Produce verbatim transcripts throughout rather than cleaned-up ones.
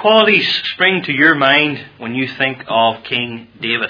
qualities spring to your mind when you think of King David?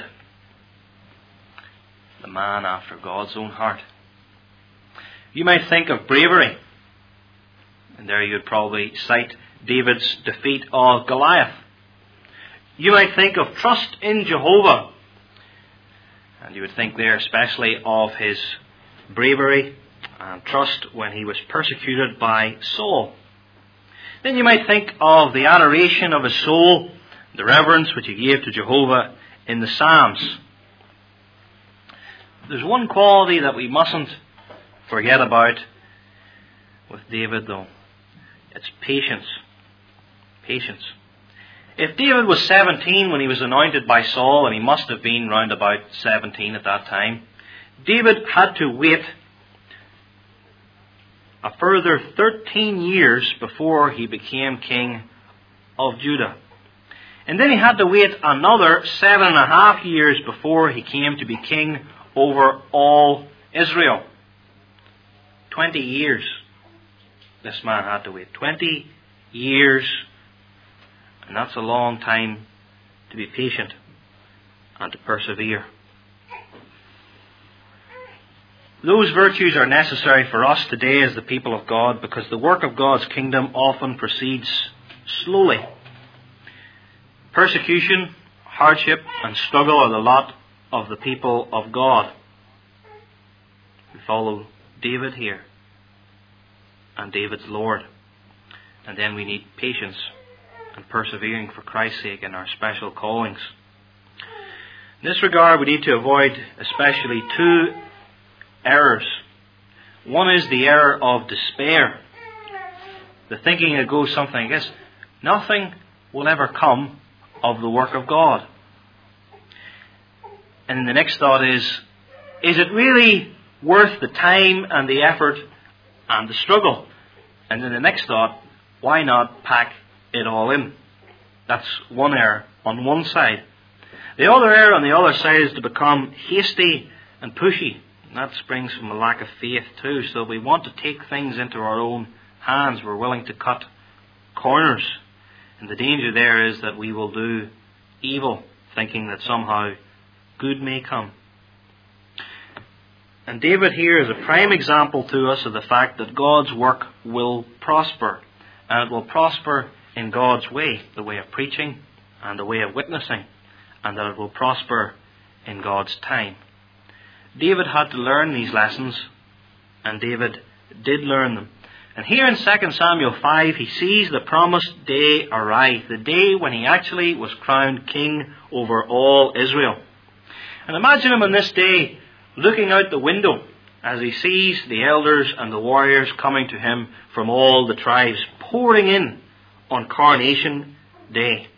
The man after God's own heart. You might think of bravery. And there you would probably cite David's defeat of Goliath. You might think of trust in Jehovah. And you would think there especially of his bravery and trust when he was persecuted by Saul. Then you might think of the adoration of his soul, the reverence which he gave to Jehovah in the Psalms. There's one quality that we mustn't forget about with David, though. It's patience. Patience. If David was seventeen when he was anointed by Saul, and he must have been round about seventeen at that time, David had to wait a further thirteen years before he became king of Judah. And then he had to wait another seven and a half years before he came to be king over all Israel. Twenty years this man had to wait. Twenty years. And that's a long time to be patient and to persevere. Those virtues are necessary for us today as the people of God, because the work of God's kingdom often proceeds slowly. Persecution, hardship, and struggle are the lot of the people of God. We follow David here, and David's Lord. And then we need patience and persevering for Christ's sake in our special callings. In this regard, we need to avoid especially two errors. One is the error of despair. The thinking that goes something like this: nothing will ever come of the work of God. And then the next thought is, is it really worth the time and the effort and the struggle? And then the next thought, why not pack it all in? That's one error on one side. The other error on the other side is to become hasty and pushy. And that springs from a lack of faith too. So we want to take things into our own hands. We're willing to cut corners. And the danger there is that we will do evil, thinking that somehow good may come. And David here is a prime example to us of the fact that God's work will prosper. And it will prosper in God's way, the way of preaching and the way of witnessing. And that it will prosper in God's time. David had to learn these lessons, and David did learn them. And here in Second Samuel five, he sees the promised day arrive, the day when he actually was crowned king over all Israel. And imagine him on this day looking out the window as he sees the elders and the warriors coming to him from all the tribes, pouring in on Coronation Day.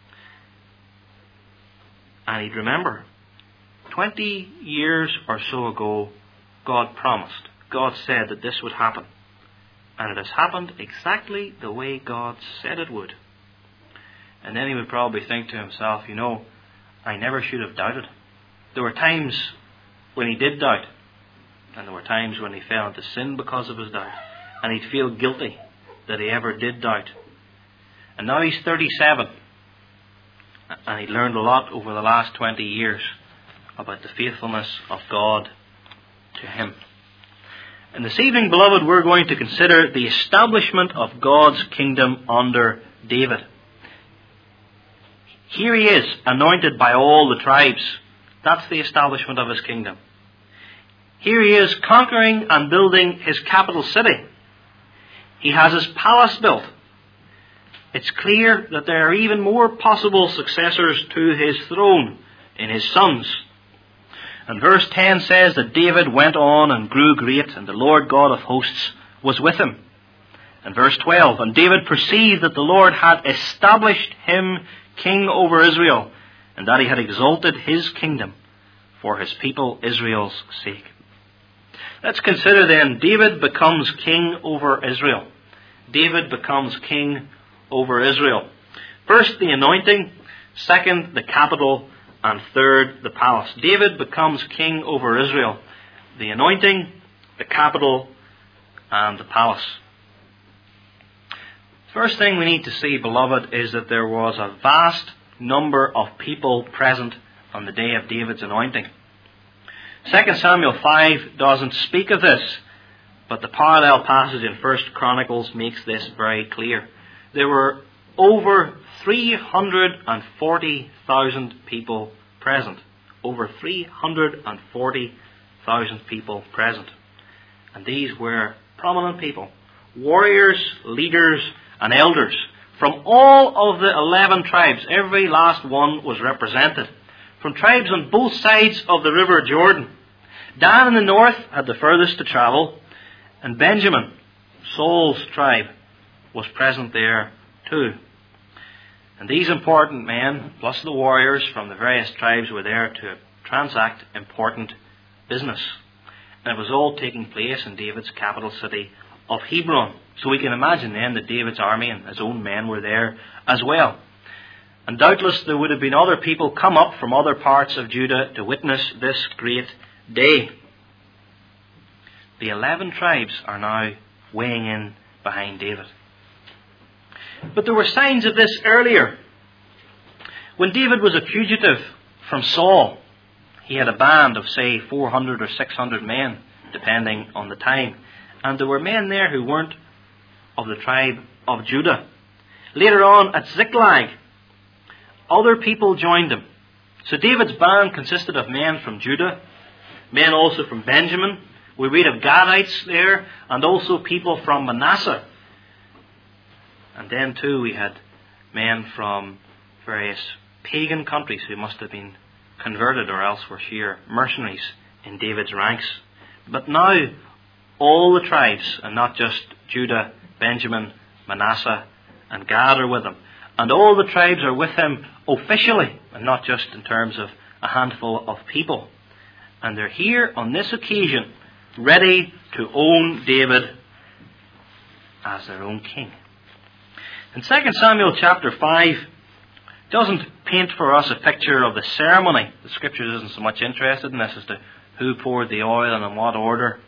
And he'd remember, twenty years or so ago, God promised, God said that this would happen. And it has happened exactly the way God said it would. And then he would probably think to himself, you know, I never should have doubted. There were times when he did doubt. And there were times when he fell into sin because of his doubt. And he'd feel guilty that he ever did doubt. And now he's thirty-seven. And he'd learned a lot over the last twenty years about the faithfulness of God to him. And this evening, beloved, we're going to consider the establishment of God's kingdom under David. Here he is, anointed by all the tribes. That's the establishment of his kingdom. Here he is, conquering and building his capital city. He has his palace built. It's clear that there are even more possible successors to his throne in his sons. And verse ten says that David went on and grew great, and the Lord God of hosts was with him. And verse twelve, and David perceived that the Lord had established him king over Israel, and that he had exalted his kingdom for his people Israel's sake. Let's consider then, David becomes king over Israel. David becomes king over Israel. First, the anointing. Second, the capital. And third, the palace. David becomes king over Israel. The anointing, the capital, and the palace. First thing we need to see, beloved, is that there was a vast number of people present on the day of David's anointing. Second Samuel five doesn't speak of this, but the parallel passage in First Chronicles makes this very clear. There were over three hundred forty thousand people present. Over three hundred forty thousand people present. And these were prominent people, warriors, leaders, and elders from all of the eleven tribes. Every last one was represented. From tribes on both sides of the River Jordan. Dan in the north had the furthest to travel, and Benjamin, Saul's tribe, was present there too. And these important men, plus the warriors from the various tribes, were there to transact important business. And it was all taking place in David's capital city of Hebron. So we can imagine then that David's army and his own men were there as well. And doubtless there would have been other people come up from other parts of Judah to witness this great day. The eleven tribes are now weighing in behind David. But there were signs of this earlier. When David was a fugitive from Saul, he had a band of, say, four hundred or six hundred men, depending on the time. And there were men there who weren't of the tribe of Judah. Later on at Ziklag, other people joined him. So David's band consisted of men from Judah, men also from Benjamin. We read of Gadites there, and also people from Manasseh. And then too we had men from various pagan countries who must have been converted or else were sheer mercenaries in David's ranks. But now all the tribes, and not just Judah, Benjamin, Manasseh, and Gad are with him. And all the tribes are with him officially, and not just in terms of a handful of people. And they're here on this occasion, ready to own David as their own king. In Second Samuel chapter five, doesn't paint for us a picture of the ceremony. The Scriptures isn't so much interested in this as to who poured the oil and in what order.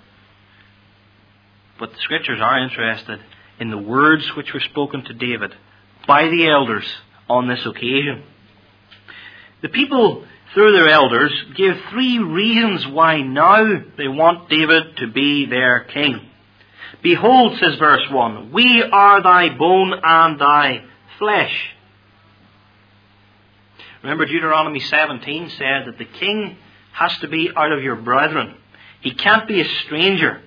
But the Scriptures are interested in the words which were spoken to David by the elders on this occasion. The people, through their elders, give three reasons why now they want David to be their king. Behold, says verse one, we are thy bone and thy flesh. Remember, Deuteronomy seventeen said that the king has to be out of your brethren. He can't be a stranger.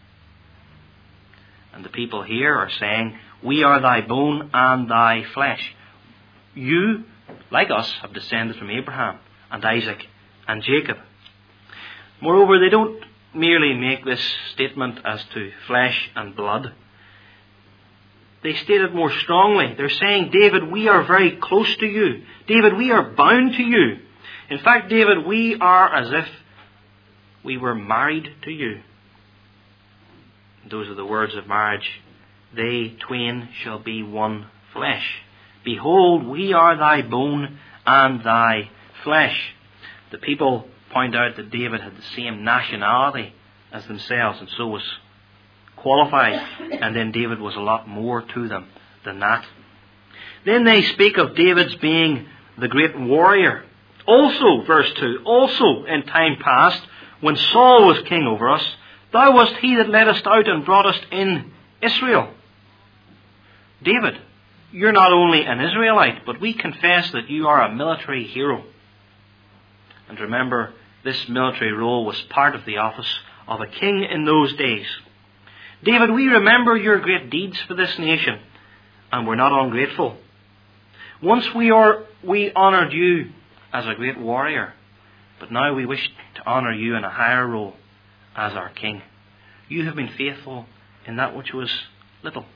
And the people here are saying, we are thy bone and thy flesh. You, like us, have descended from Abraham and Isaac and Jacob. Moreover, they don't merely make this statement as to flesh and blood. They state it more strongly. They're saying, David, we are very close to you. David, we are bound to you. In fact, David, we are as if we were married to you. Those are the words of marriage. They twain shall be one flesh. Behold, we are thy bone and thy flesh. The people point out that David had the same nationality as themselves, and so was qualified. And then David was a lot more to them than that. Then they speak of David's being the great warrior. Also, verse two, also in time past, when Saul was king over us, thou wast he that led us out and brought us in Israel. David, you're not only an Israelite, but we confess that you are a military hero. And remember, this military role was part of the office of a king in those days. David, we remember your great deeds for this nation, and we're not ungrateful. Once we are, we honoured you as a great warrior, but now we wish to honour you in a higher role as our king. You have been faithful in that which was little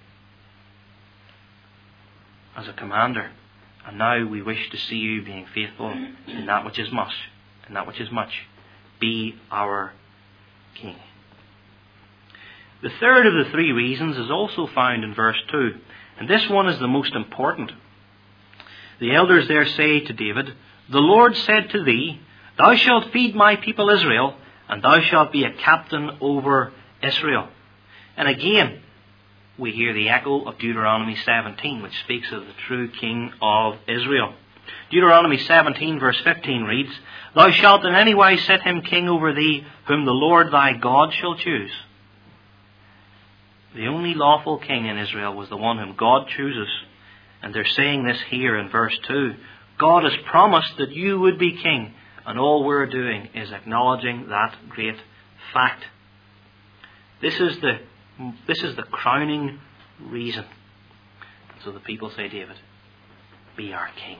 as a commander, and now we wish to see you being faithful in that which is much, in that which is much. Be our king. The third of the three reasons is also found in verse two, and this one is the most important. The elders there say to David, the Lord said to thee, thou shalt feed my people Israel, and thou shalt be a captain over Israel. And again, we hear the echo of Deuteronomy seventeen, which speaks of the true king of Israel. Deuteronomy seventeen verse fifteen reads, Thou shalt in any wise set him king over thee, whom the Lord thy God shall choose. The only lawful king in Israel was the one whom God chooses. And they're saying this here in verse two. God has promised that you would be king, and all we're doing is acknowledging that great fact. This is the this is the crowning reason. So the people say, David, be our king.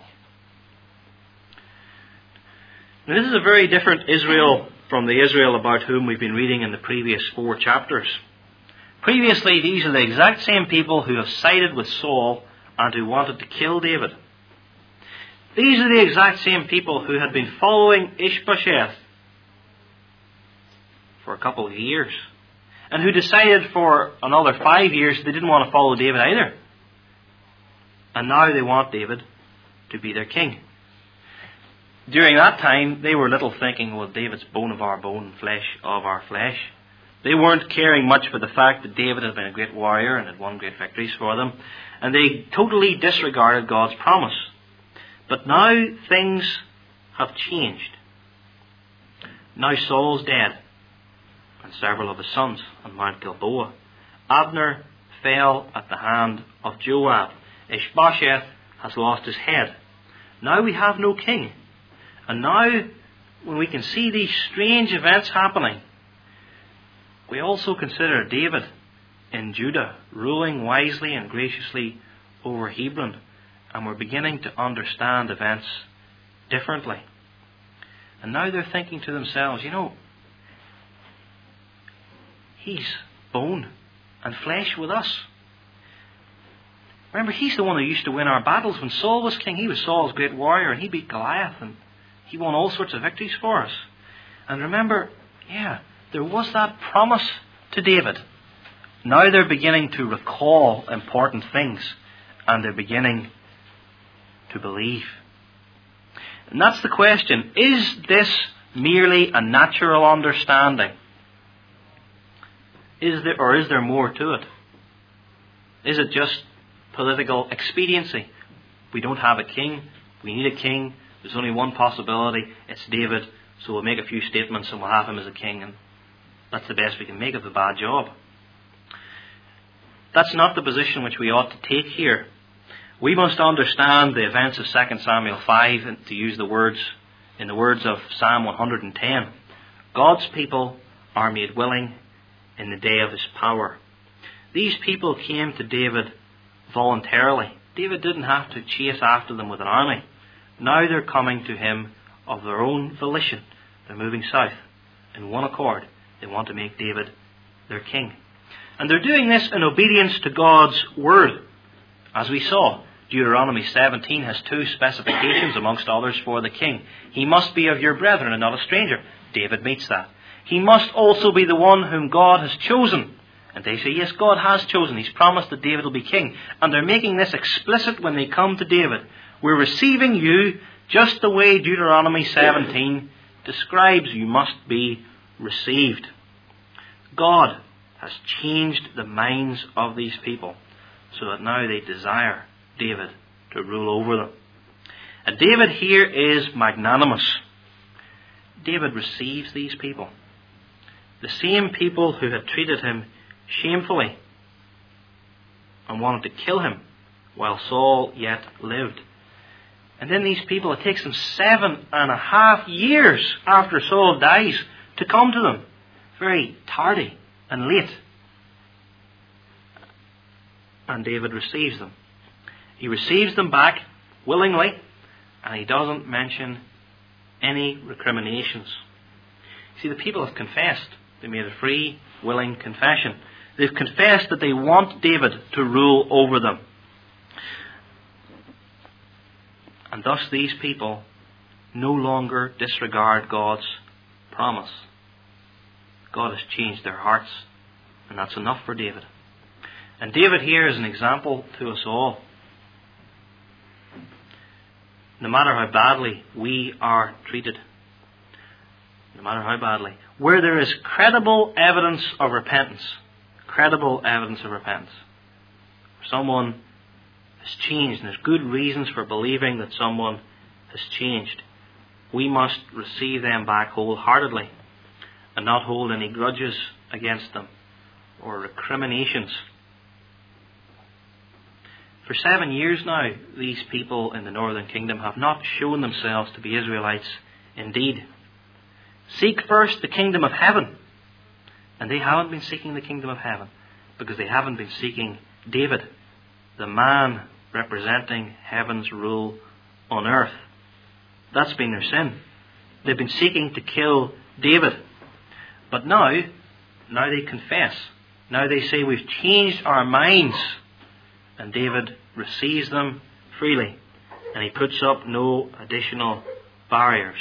Now, this is a very different Israel from the Israel about whom we've been reading in the previous four chapters. Previously, these are the exact same people who have sided with Saul and who wanted to kill David. These are the exact same people who had been following Ishbosheth for a couple of years, and who decided for another five years they didn't want to follow David either. And now they want David to be their king. During that time, they were little thinking, well, David's bone of our bone, flesh of our flesh. They weren't caring much for the fact that David had been a great warrior and had won great victories for them. And they totally disregarded God's promise. But now things have changed. Now Saul's dead, and several of his sons on Mount Gilboa. Abner fell at the hand of Joab. Ishbosheth has lost his head. Now we have no king. And now, when we can see these strange events happening, we also consider David in Judah, ruling wisely and graciously over Hebron. And we're beginning to understand events differently. And now they're thinking to themselves, you know, he's bone and flesh with us. Remember, he's the one who used to win our battles. When Saul was king, he was Saul's great warrior, and he beat Goliath, and he won all sorts of victories for us. And remember, yeah, there was that promise to David. Now they're beginning to recall important things, and they're beginning to believe. And that's the question. Is this merely a natural understanding? Is there, or is there more to it? Is it just political expediency? We don't have a king. We need a king. There's only one possibility. It's David. So we'll make a few statements and we'll have him as a king. And that's the best we can make of the bad job. That's not the position which we ought to take here. We must understand the events of Second Samuel five, and to use the words in the words of Psalm one hundred ten. God's people are made willing in the day of his power. These people came to David voluntarily. David didn't have to chase after them with an army. Now they're coming to him of their own volition. They're moving south in one accord. They want to make David their king. And they're doing this in obedience to God's word. As we saw, Deuteronomy seventeen has two specifications amongst others for the king. He must be of your brethren and not a stranger. David meets that. He must also be the one whom God has chosen. And they say, yes, God has chosen. He's promised that David will be king. And they're making this explicit when they come to David. We're receiving you just the way Deuteronomy seventeen describes you must be received. God has changed the minds of these people so that now they desire David to rule over them. And David here is magnanimous. David receives these people. The same people who had treated him shamefully and wanted to kill him while Saul yet lived. And then these people, it takes them seven and a half years after Saul dies to come to them. Very tardy and late. And David receives them. He receives them back willingly, and he doesn't mention any recriminations. See, the people have confessed. They made a free, willing confession. They've confessed that they want David to rule over them. And thus these people no longer disregard God's promise. God has changed their hearts, and that's enough for David. And David here is an example to us all. No matter how badly we are treated, no matter how badly, where there is credible evidence of repentance, credible evidence of repentance, someone has changed, and there's good reasons for believing that someone has changed, we must receive them back wholeheartedly and not hold any grudges against them or recriminations. For seven years now, these people in the northern kingdom have not shown themselves to be Israelites indeed. Seek first the kingdom of heaven. And they haven't been seeking the kingdom of heaven because they haven't been seeking David, the man representing heaven's rule on earth. That's been their sin. They've been seeking to kill David. But now, now they confess. Now they say, we've changed our minds. And David receives them freely. And he puts up no additional barriers.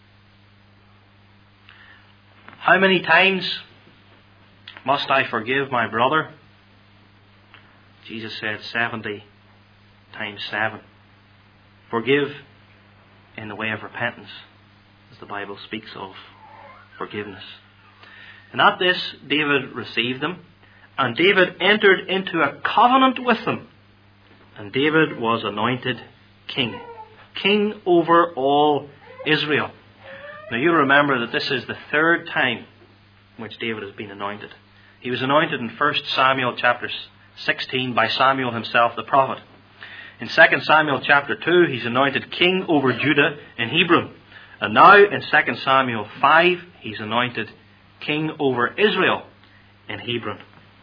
How many times must I forgive my brother? Jesus said seventy times seven. Forgive in the way of repentance, as the Bible speaks of forgiveness. And at this, David received them, and David entered into a covenant with them. And David was anointed king, king over all Israel. Now you remember that this is the third time in which David has been anointed. He was anointed in First Samuel chapter sixteen by Samuel himself the prophet. In Second Samuel chapter two, he's anointed king over Judah in Hebron. And now in Second Samuel five, he's anointed king over Israel in Hebron.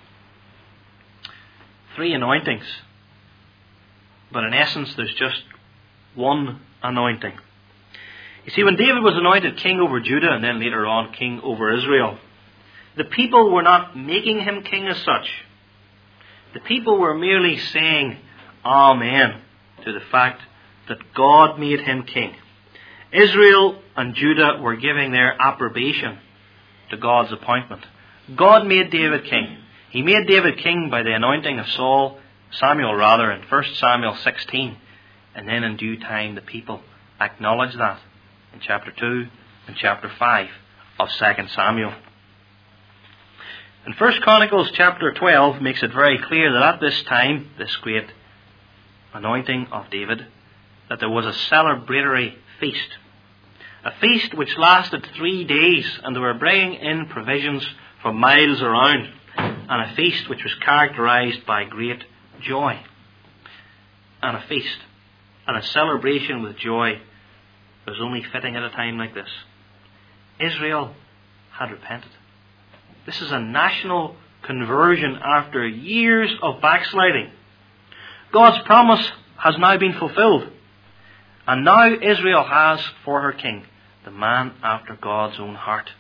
Three anointings. But in essence, there's just one anointing. You see, when David was anointed king over Judah and then later on king over Israel, the people were not making him king as such. The people were merely saying Amen to the fact that God made him king. Israel and Judah were giving their approbation to God's appointment. God made David king. He made David king by the anointing of Saul, Samuel rather, in First Samuel sixteen. And then in due time the people acknowledged that in chapter two and chapter five of Second Samuel. And First Chronicles chapter twelve makes it very clear that at this time, this great anointing of David, that there was a celebratory feast. A feast which lasted three days, and they were bringing in provisions from miles around. And a feast which was characterized by great joy. And a feast and a celebration with joy was only fitting at a time like this. Israel had repented. This is a national conversion after years of backsliding. God's promise has now been fulfilled. And now Israel has for her king the man after God's own heart.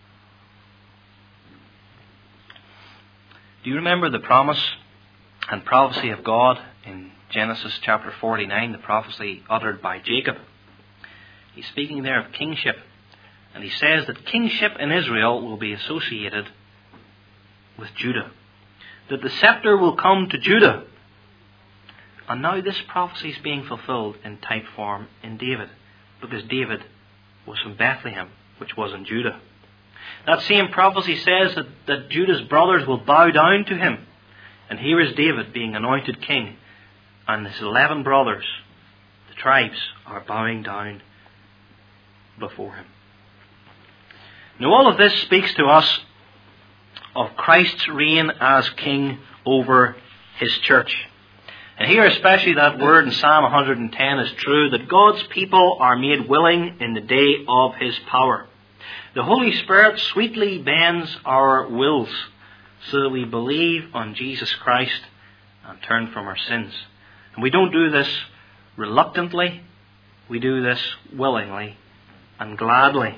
Do you remember the promise and prophecy of God in Genesis chapter forty-nine, the prophecy uttered by Jacob? He's speaking there of kingship. And he says that kingship in Israel will be associated with Judah. That the scepter will come to Judah. And now this prophecy is being fulfilled in type form in David. Because David was from Bethlehem, which was in Judah. That same prophecy says that, that Judah's brothers will bow down to him. And here is David being anointed king. And his eleven brothers, the tribes, are bowing down before him. Now all of this speaks to us of Christ's reign as king over his church. And here especially that word in Psalm one hundred ten is true, that God's people are made willing in the day of his power. The Holy Spirit sweetly bends our wills so that we believe on Jesus Christ and turn from our sins. And we don't do this reluctantly, we do this willingly and gladly.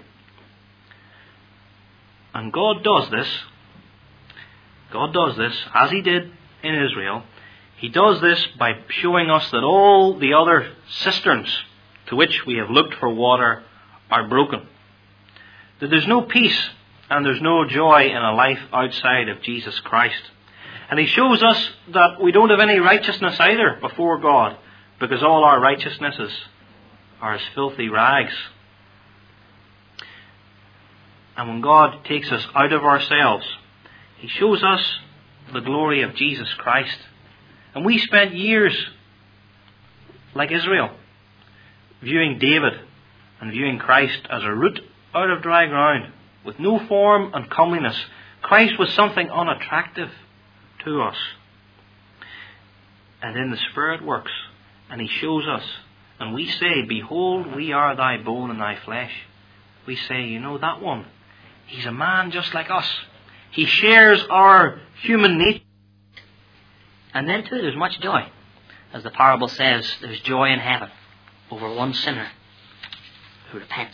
And God does this, God does this, as he did in Israel. He does this by showing us that all the other cisterns to which we have looked for water are broken. That there's no peace and there's no joy in a life outside of Jesus Christ. And he shows us that we don't have any righteousness either before God, because all our righteousnesses are as filthy rags. And when God takes us out of ourselves, he shows us the glory of Jesus Christ. And we spent years, like Israel, viewing David and viewing Christ as a root out of dry ground, with no form and comeliness. Christ was something unattractive to us. And then the Spirit works, and He shows us, and we say, behold, we are thy bone and thy flesh. We say, you know, that one, he's a man just like us. He shares our human nature. And then too, there's much joy. As the parable says, there's joy in heaven over one sinner who repents.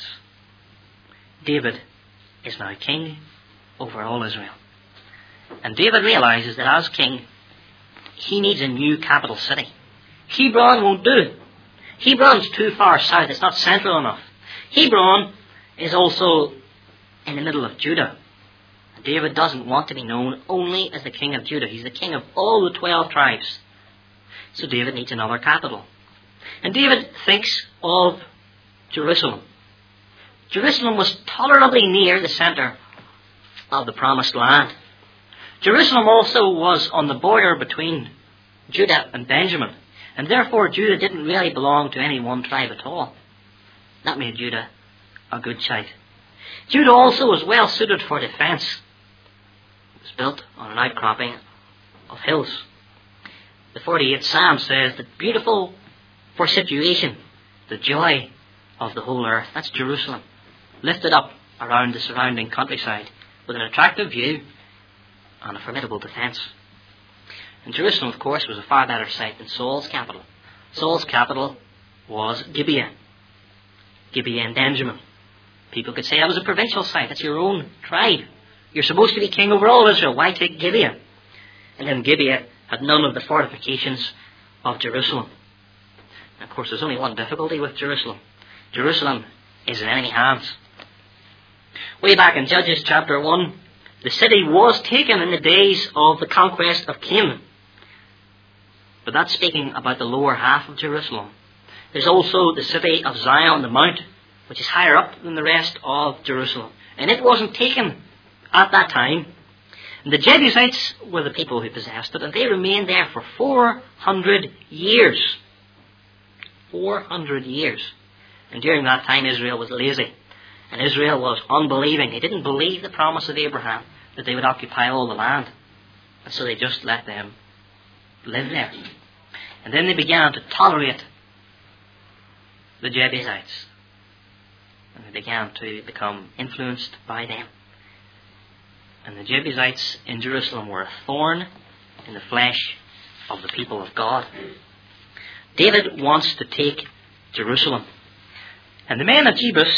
David is now king over all Israel. And David realizes that as king, he needs a new capital city. Hebron won't do. Hebron's too far south. It's not central enough. Hebron is also in the middle of Judah. David doesn't want to be known only as the king of Judah. He's the king of all the twelve tribes. So David needs another capital. And David thinks of Jerusalem. Jerusalem was tolerably near the center of the promised land. Jerusalem also was on the border between Judah and Benjamin. And therefore Judah didn't really belong to any one tribe at all. That made Judah a good site. Judah also was well suited for defence. It was built on an outcropping of hills. The forty-eighth Psalm says that beautiful for situation, the joy of the whole earth. That's Jerusalem, lifted up around the surrounding countryside with an attractive view and a formidable defence. And Jerusalem, of course, was a far better site than Saul's capital. Saul's capital was Gibeah. Gibeah in Benjamin. People could say that was a provincial site. That's your own tribe. You're supposed to be king over all Israel. Why take Gibeah? And then Gibeah had none of the fortifications of Jerusalem. And of course, there's only one difficulty with Jerusalem. Jerusalem is in enemy hands. Way back in Judges chapter one, the city was taken in the days of the conquest of Canaan. But that's speaking about the lower half of Jerusalem. There's also the city of Zion, the mount, which is higher up than the rest of Jerusalem. And it wasn't taken at that time. And the Jebusites were the people who possessed it, and they remained there for four hundred years. four hundred years. And during that time, Israel was lazy. And Israel was unbelieving. They didn't believe the promise of Abraham that they would occupy all the land. And so they just let them live there. And then they began to tolerate the Jebusites. And they began to become influenced by them. And the Jebusites in Jerusalem were a thorn in the flesh of the people of God. David wants to take Jerusalem. And the men of Jebus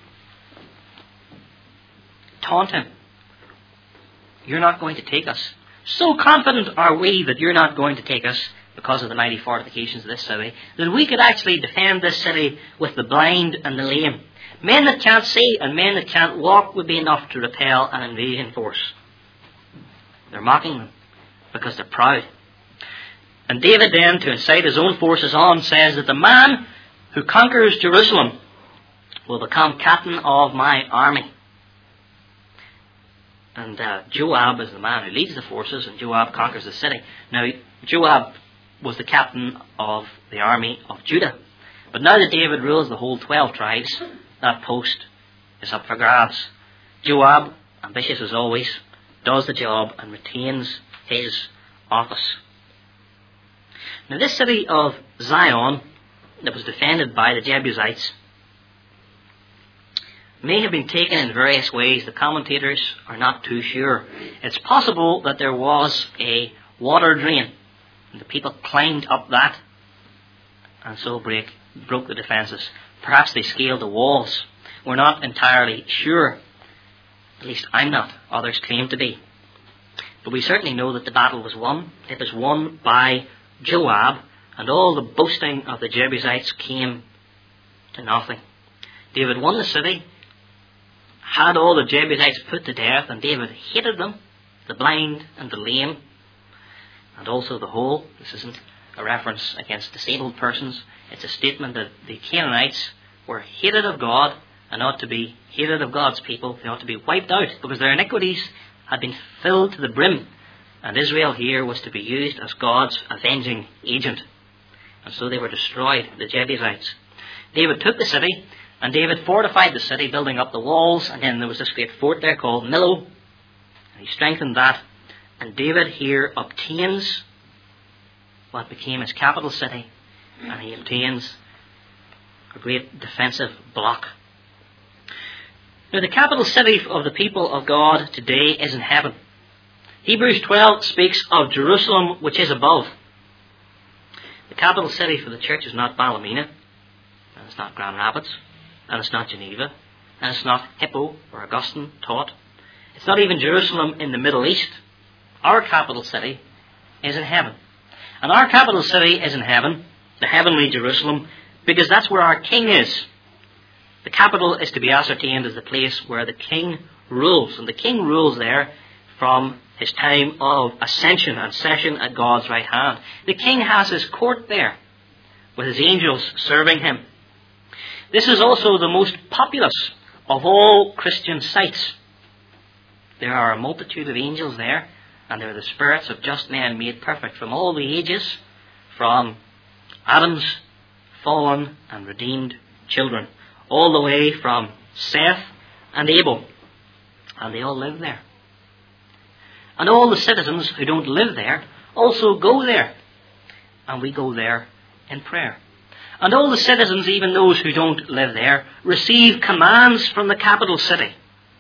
taunt him. You're not going to take us. So confident are we that you're not going to take us because of the mighty fortifications of this city, that we could actually defend this city with the blind and the lame. Men that can't see and men that can't walk would be enough to repel an invasion force. They're mocking them because they're proud. And David then, to incite his own forces on, says that the man who conquers Jerusalem will become captain of my army. And uh, Joab is the man who leads the forces, and Joab conquers the city. Now, Joab was the captain of the army of Judah. But now that David rules the whole twelve tribes, that post is up for grabs. Joab, ambitious as always, does the job and retains his office. Now, this city of Zion, that was defended by the Jebusites, may have been taken in various ways. The commentators are not too sure. It's possible that there was a water drain, and the people climbed up that, and so break, broke the defences. Perhaps they scaled the walls. We're not entirely sure. At least I'm not. Others claim to be. But we certainly know that the battle was won. It was won by Joab, and all the boasting of the Jebusites came to nothing. David won the city, had all the Jebusites put to death, and David hated them, the blind and the lame, and also the whole. This isn't a reference against disabled persons. It's a statement that the Canaanites were hated of God and ought to be hated of God's people. They ought to be wiped out because their iniquities had been filled to the brim And Israel here was to be used as God's avenging agent. And so they were destroyed, the Jebusites. David took the city, and David fortified the city, building up the walls, and then there was this great fort there called Millo. And he strengthened that. And David here obtains what became his capital city, and he obtains a great defensive block. Now, the capital city of the people of God today is in heaven. Hebrews twelve speaks of Jerusalem, which is above. The capital city for the church is not Ballymena, and it's not Grand Rapids, and it's not Geneva, and it's not Hippo, where Augustine taught. It's not even Jerusalem in the Middle East. Our capital city is in heaven. And our capital city is in heaven, the heavenly Jerusalem, because that's where our king is. The capital is to be ascertained as the place where the king rules. And the king rules there from his time of ascension and session at God's right hand. The king has his court there, with his angels serving him. This is also the most populous of all Christian sites. There are a multitude of angels there, and they are the spirits of just men made perfect from all the ages, from Adam's fallen and redeemed children, all the way from Seth and Abel. And they all live there. And all the citizens who don't live there also go there. And we go there in prayer. And all the citizens, even those who don't live there, receive commands from the capital city.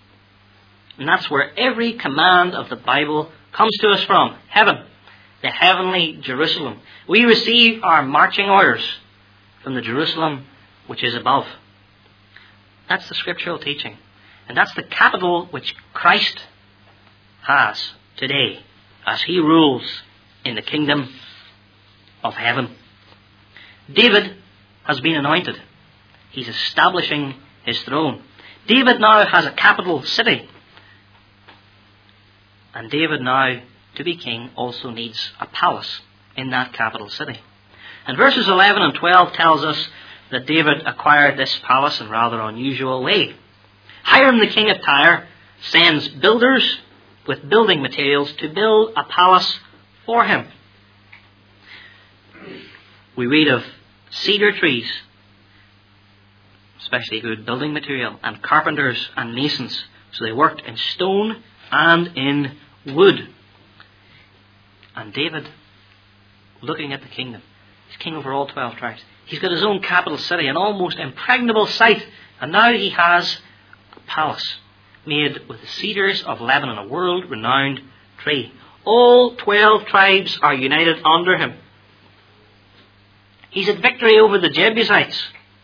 And that's where every command of the Bible comes to us from, heaven, the heavenly Jerusalem. We receive our marching orders from the Jerusalem which is above. That's the scriptural teaching. And that's the capital which Christ has today as he rules in the kingdom of heaven. David has been anointed. He's establishing his throne. David now has a capital city. And David now, to be king, also needs a palace in that capital city. And verses eleven and twelve tells us that David acquired this palace in a rather unusual way. Hiram, the king of Tyre, sends builders with building materials to build a palace for him. We read of cedar trees, especially good building material, and carpenters and masons. So they worked in stone and in wood. And David, looking at the kingdom, he's king over all twelve tribes. He's got his own capital city, an almost impregnable site. And now he has a palace made with the cedars of Lebanon, a world-renowned tree. All twelve tribes are united under him. He's at victory over the Jebusites.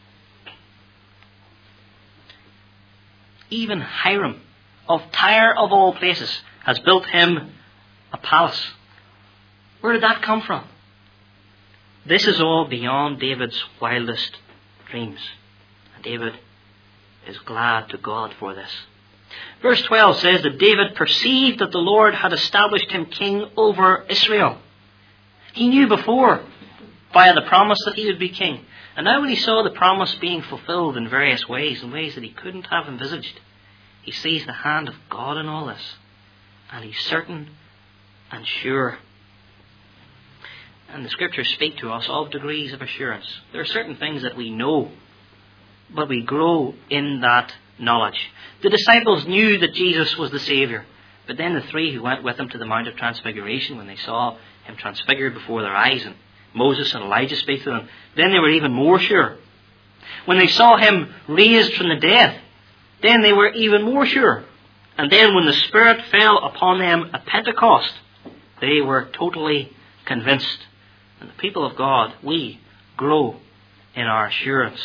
Even Hiram of Tyre, of all places, has built him a palace. Where did that come from? This is all beyond David's wildest dreams. And David is glad to God for this. Verse twelve says that David perceived that the Lord had established him king over Israel. He knew before, via the promise, that he would be king. And now when he saw the promise being fulfilled in various ways, in ways that he couldn't have envisaged, he sees the hand of God in all this. And he's certain and sure. And the scriptures speak to us of degrees of assurance. There are certain things that we know, but we grow in that knowledge. The disciples knew that Jesus was the Saviour. But then the three who went with him to the Mount of Transfiguration, when they saw him transfigured before their eyes, and Moses and Elijah speak to them, then they were even more sure. When they saw him raised from the dead, then they were even more sure. And then when the Spirit fell upon them at Pentecost, they were totally convinced. And the people of God, we grow in our assurance.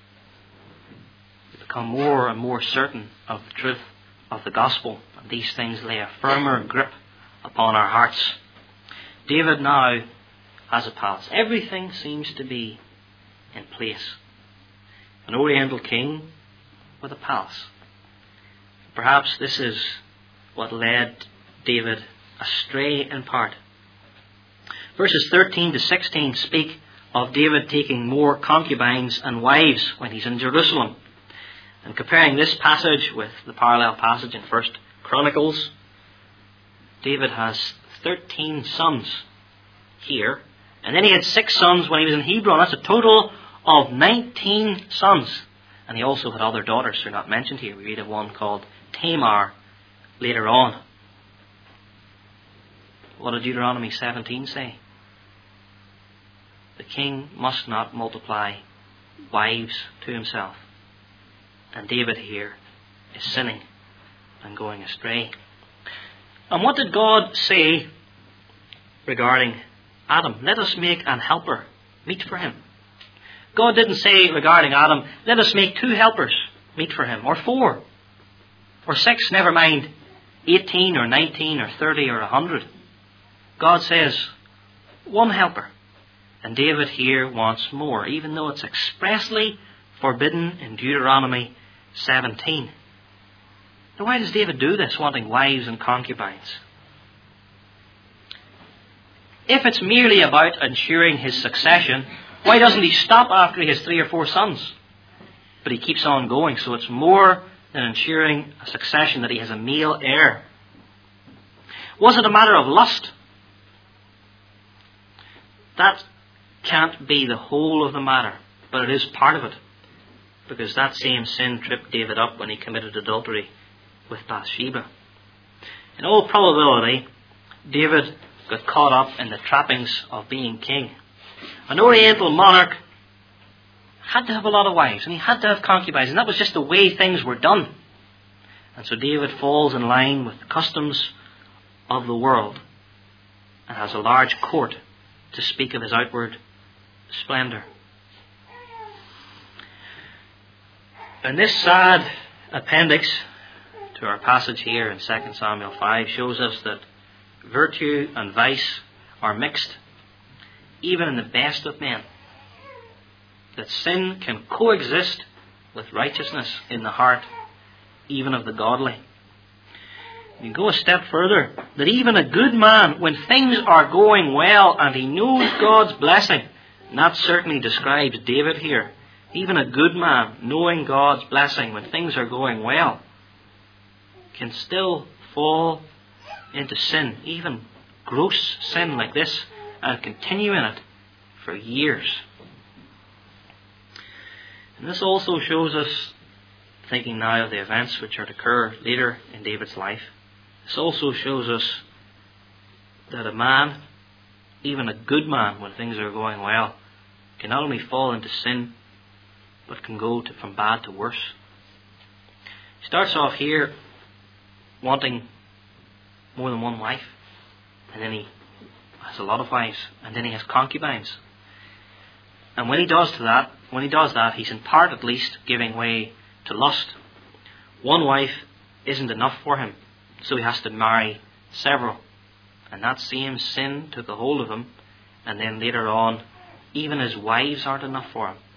We become more and more certain of the truth of the gospel. And these things lay a firmer grip upon our hearts. David now has a palace. Everything seems to be in place. An oriental king with a palace. Perhaps this is what led David astray in part. Verses thirteen to sixteen speak of David taking more concubines and wives when he's in Jerusalem. And comparing this passage with the parallel passage in First Chronicles, David has thirteen sons here. And then he had six sons when he was in Hebron. That's a total of nineteen sons. And he also had other daughters who are not mentioned here. We read of one called Tamar later on. What did Deuteronomy seventeen say? The king must not multiply wives to himself. And David here is sinning and going astray. And what did God say regarding Adam? Let us make an helper meet for him. God didn't say regarding Adam, let us make two helpers meet for him, or four, or six, never mind eighteen or nineteen or thirty or a hundred. God says one helper. And David here wants more, even though it's expressly forbidden in Deuteronomy seventeen. Now why does David do this, wanting wives and concubines? If it's merely about ensuring his succession, why doesn't he stop after he has three or four sons? But he keeps on going, so it's more than ensuring a succession that he has a male heir. Was it a matter of lust? That can't be the whole of the matter, but it is part of it. Because that same sin tripped David up when he committed adultery with Bathsheba. In all probability, David got caught up in the trappings of being king. An Oriental monarch had to have a lot of wives, and he had to have concubines, and that was just the way things were done. And so David falls in line with the customs of the world and has a large court to speak of his outward splendour. And this sad appendix to our passage here in Second Samuel five shows us that virtue and vice are mixed, even in the best of men. That sin can coexist with righteousness in the heart, even of the godly. You go a step further, that even a good man, when things are going well and he knows God's blessing, and that certainly describes David here, even a good man, knowing God's blessing when things are going well, can still fall into sin, even gross sin like this, and continue in it for years. And this also shows us, thinking now of the events which are to occur later in David's life, this also shows us that a man, even a good man, when things are going well, can not only fall into sin, but can go to, from bad to worse. He starts off here wanting more than one wife, and then he has a lot of wives, and then he has concubines. And when he does to that, when he does that, he's in part at least giving way to lust. One wife isn't enough for him, so he has to marry several. And that same sin took a hold of him, and then later on, even his wives aren't enough for him.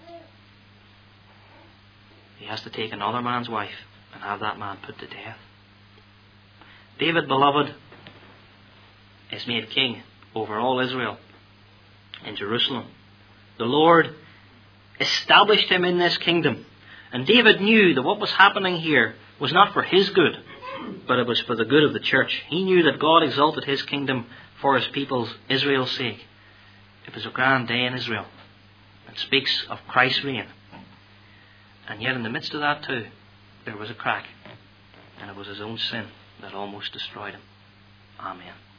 He has to take another man's wife and have that man put to death. David, beloved, is made king over all Israel in Jerusalem. The Lord established him in this kingdom. And David knew that what was happening here was not for his good, but it was for the good of the church. He knew that God exalted his kingdom for his people's, Israel's sake. It was a grand day in Israel. It speaks of Christ's reign. And yet in the midst of that too, there was a crack. And it was his own sin that almost destroyed him. Amen.